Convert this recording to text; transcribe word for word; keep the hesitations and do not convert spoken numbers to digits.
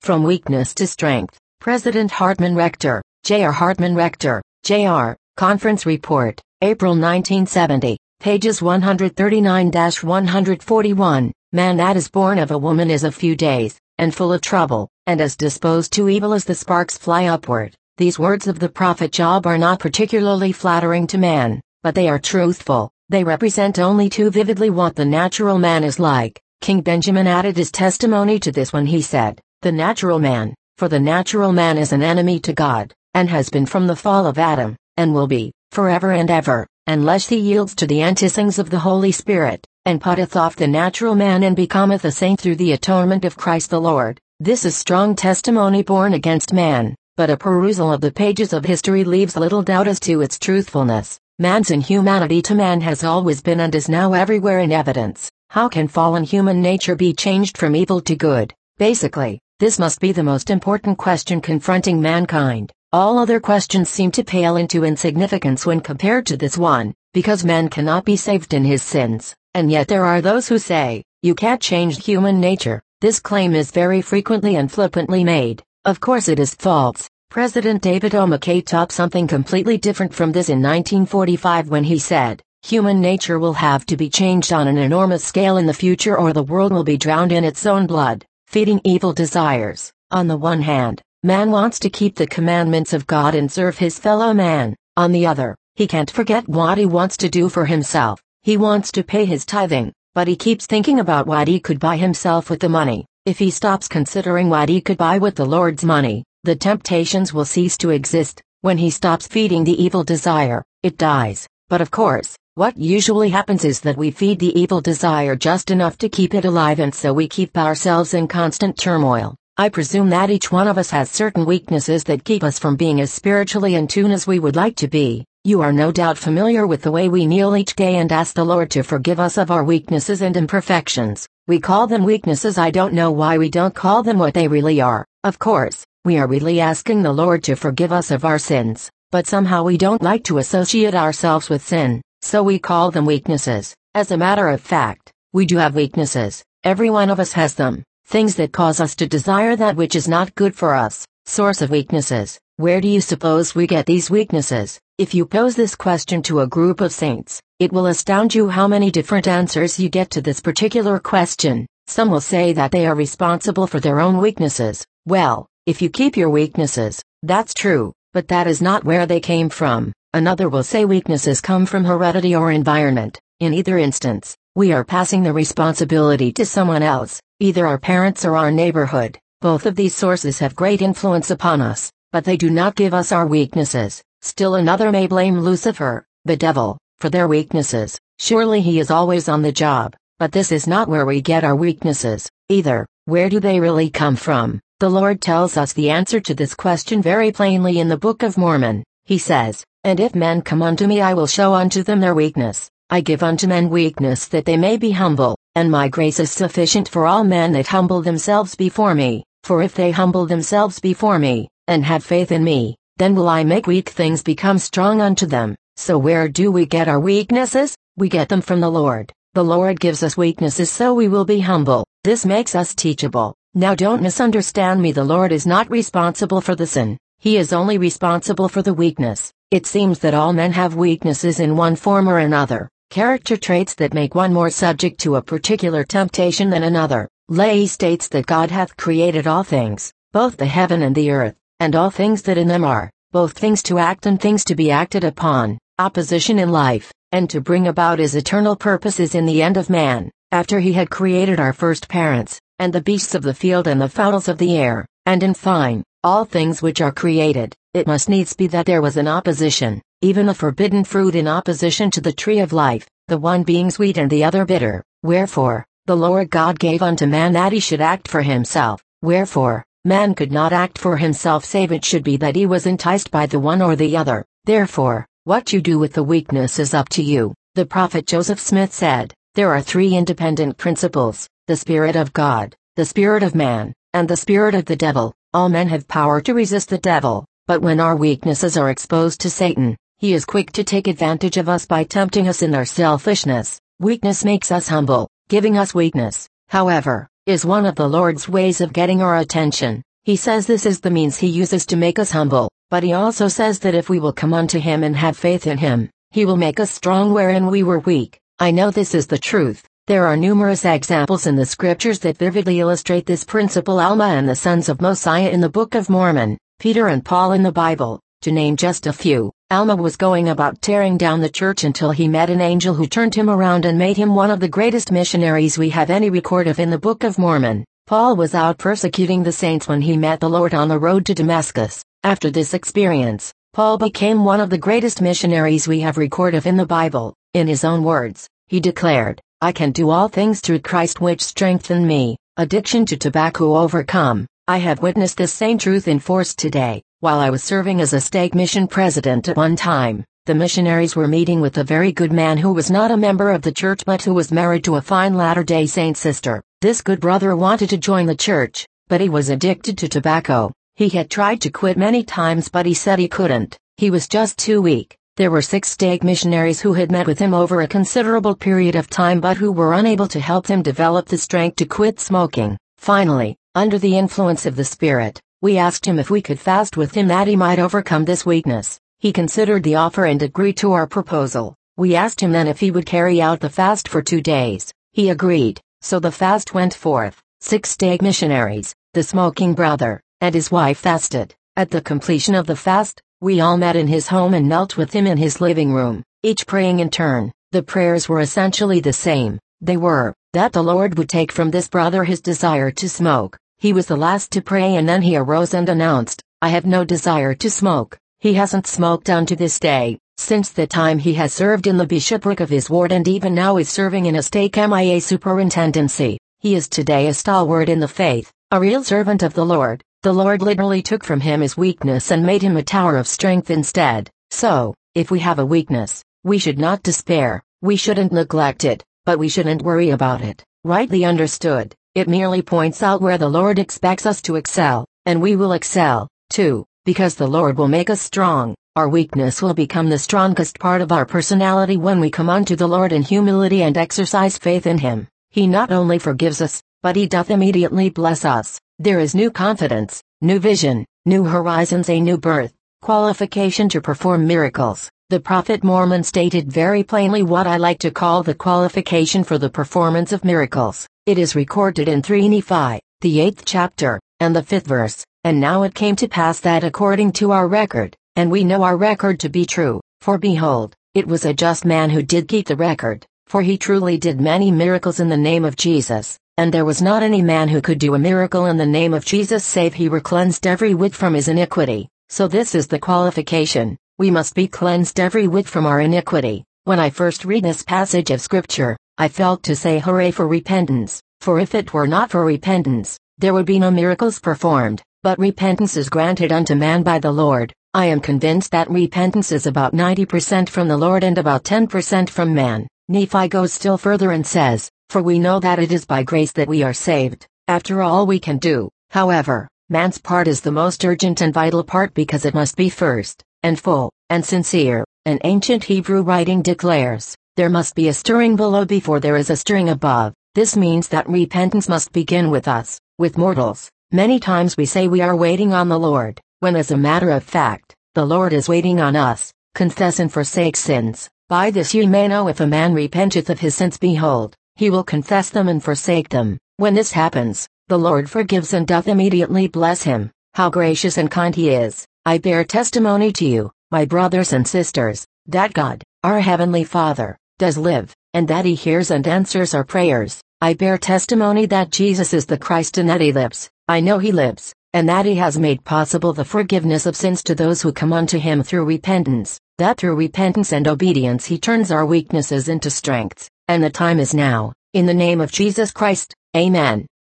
From Weakness to Strength. President Hartman Rector, J R Hartman Rector, J R, Conference Report, April nineteen seventy, pages one thirty-nine to one forty-one. Man that is born of a woman is of few days, and full of trouble, and as disposed to evil as the sparks fly upward. These words of the prophet Job are not particularly flattering to man, but they are truthful. They represent only too vividly what the natural man is like. King Benjamin added his testimony to this when he said, "The natural man, for the natural man is an enemy to God, and has been from the fall of Adam, and will be, forever and ever, unless he yields to the enticings of the Holy Spirit, and putteth off the natural man and becometh a saint through the atonement of Christ the Lord." This is strong testimony borne against man, but a perusal of the pages of history leaves little doubt as to its truthfulness. Man's inhumanity to man has always been and is now everywhere in evidence. How can fallen human nature be changed from evil to good? Basically, this must be the most important question confronting mankind. All other questions seem to pale into insignificance when compared to this one, because man cannot be saved in his sins, and yet there are those who say, you can't change human nature. This claim is very frequently and flippantly made. Of course it is false. President David O. McKay taught something completely different from this in nineteen forty-five when he said, human nature will have to be changed on an enormous scale in the future or the world will be drowned in its own blood, feeding evil desires. On the one hand, man wants to keep the commandments of God and serve his fellow man. On the other, he can't forget what he wants to do for himself. He wants to pay his tithing, but he keeps thinking about what he could buy himself with the money. If he stops considering what he could buy with the Lord's money, the temptations will cease to exist. When he stops feeding the evil desire, it dies. But of course, what usually happens is that we feed the evil desire just enough to keep it alive, and so we keep ourselves in constant turmoil. I presume that each one of us has certain weaknesses that keep us from being as spiritually in tune as we would like to be. You are no doubt familiar with the way we kneel each day and ask the Lord to forgive us of our weaknesses and imperfections. We call them weaknesses. I don't know why we don't call them what they really are. Of course, we are really asking the Lord to forgive us of our sins, but somehow we don't like to associate ourselves with sin, so we call them weaknesses. As a matter of fact, we do have weaknesses. Every one of us has them. Things that cause us to desire that which is not good for us. Source of weaknesses. Where do you suppose we get these weaknesses? If you pose this question to a group of saints, it will astound you how many different answers you get to this particular question. Some will say that they are responsible for their own weaknesses. Well, if you keep your weaknesses, that's true, but that is not where they came from. Another will say weaknesses come from heredity or environment. In either instance, we are passing the responsibility to someone else, either our parents or our neighborhood. Both of these sources have great influence upon us, but they do not give us our weaknesses. Still another may blame Lucifer, the devil, for their weaknesses. Surely he is always on the job, but this is not where we get our weaknesses, either. Where do they really come from? The Lord tells us the answer to this question very plainly in the Book of Mormon. He says, "And if men come unto me, I will show unto them their weakness. I give unto men weakness that they may be humble, and my grace is sufficient for all men that humble themselves before me. For if they humble themselves before me, and have faith in me, then will I make weak things become strong unto them." So where do we get our weaknesses? We get them from the Lord. The Lord gives us weaknesses so we will be humble. This makes us teachable. Now don't misunderstand me. The Lord is not responsible for the sin. He is only responsible for the weakness. It seems that all men have weaknesses in one form or another. Character traits that make one more subject to a particular temptation than another. Lehi states that God hath created all things, both the heaven and the earth, and all things that in them are, both things to act and things to be acted upon, opposition in life, and to bring about his eternal purposes in the end of man. After he had created our first parents, and the beasts of the field and the fowls of the air, and in fine, all things which are created, it must needs be that there was an opposition, even a forbidden fruit in opposition to the tree of life, the one being sweet and the other bitter. Wherefore, the Lord God gave unto man that he should act for himself. Wherefore, man could not act for himself save it should be that he was enticed by the one or the other. Therefore, what you do with the weakness is up to you. The prophet Joseph Smith said, there are three independent principles, the Spirit of God, the Spirit of man, and the Spirit of the devil. All men have power to resist the devil, but when our weaknesses are exposed to Satan, he is quick to take advantage of us by tempting us in our selfishness. Weakness makes us humble. Giving us weakness, however, is one of the Lord's ways of getting our attention. He says this is the means he uses to make us humble, but he also says that if we will come unto him and have faith in him, he will make us strong wherein we were weak. I know this is the truth. There are numerous examples in the scriptures that vividly illustrate this principle. Alma and the sons of Mosiah in the Book of Mormon, Peter and Paul in the Bible, to name just a few. Alma was going about tearing down the church until he met an angel who turned him around and made him one of the greatest missionaries we have any record of in the Book of Mormon. Paul was out persecuting the saints when he met the Lord on the road to Damascus. After this experience, Paul became one of the greatest missionaries we have record of in the Bible. In his own words, he declared, "I can do all things through Christ which strengthen me." Addiction to tobacco overcome. I have witnessed this same truth in force today. While I was serving as a stake mission president at one time, the missionaries were meeting with a very good man who was not a member of the church but who was married to a fine Latter-day Saint sister. This good brother wanted to join the church, but he was addicted to tobacco. He had tried to quit many times but he said he couldn't. He was just too weak. There were six stake missionaries who had met with him over a considerable period of time but who were unable to help him develop the strength to quit smoking. Finally, under the influence of the Spirit, we asked him if we could fast with him that he might overcome this weakness. He considered the offer and agreed to our proposal. We asked him then if he would carry out the fast for two days. He agreed, so the fast went forth. Six stake missionaries, the smoking brother, and his wife fasted. At the completion of the fast, we all met in his home and knelt with him in his living room, each praying in turn. The prayers were essentially the same. They were, that the Lord would take from this brother his desire to smoke. He was the last to pray and then he arose and announced, "I have no desire to smoke." He hasn't smoked unto this day, since the time he has served in the bishopric of his ward and even now is serving in a stake M I A superintendency. He is today a stalwart in the faith, a real servant of the Lord. The Lord literally took from him his weakness and made him a tower of strength instead. So, if we have a weakness, we should not despair, we shouldn't neglect it, but we shouldn't worry about it. Rightly understood, it merely points out where the Lord expects us to excel, and we will excel, too. Because the Lord will make us strong, our weakness will become the strongest part of our personality when we come unto the Lord in humility and exercise faith in Him. He not only forgives us, but He doth immediately bless us. There is new confidence, new vision, new horizons, a new birth, qualification to perform miracles. The Prophet Mormon stated very plainly what I like to call the qualification for the performance of miracles. It is recorded in three Nephi, the eighth chapter, and the fifth verse. And now it came to pass that according to our record, and we know our record to be true, for behold, it was a just man who did keep the record, for he truly did many miracles in the name of Jesus, and there was not any man who could do a miracle in the name of Jesus save he were cleansed every whit from his iniquity. So this is the qualification, we must be cleansed every whit from our iniquity. When I first read this passage of Scripture, I felt to say hooray for repentance, for if it were not for repentance, there would be no miracles performed. But repentance is granted unto man by the Lord. I am convinced that repentance is about ninety percent from the Lord and about ten percent from man. Nephi goes still further and says, "For we know that it is by grace that we are saved, after all we can do." However, man's part is the most urgent and vital part because it must be first, and full, and sincere. An ancient Hebrew writing declares, there must be a stirring below before there is a stirring above. This means that repentance must begin with us, with mortals. Many times we say we are waiting on the Lord, when as a matter of fact, the Lord is waiting on us. Confess and forsake sins. By this ye may know if a man repenteth of his sins, behold, he will confess them and forsake them. When this happens, the Lord forgives and doth immediately bless him. How gracious and kind he is. I bear testimony to you, my brothers and sisters, that God, our Heavenly Father, does live, and that he hears and answers our prayers. I bear testimony that Jesus is the Christ and that he lives. I know he lives, and that he has made possible the forgiveness of sins to those who come unto him through repentance, that through repentance and obedience he turns our weaknesses into strengths, and the time is now, in the name of Jesus Christ, Amen.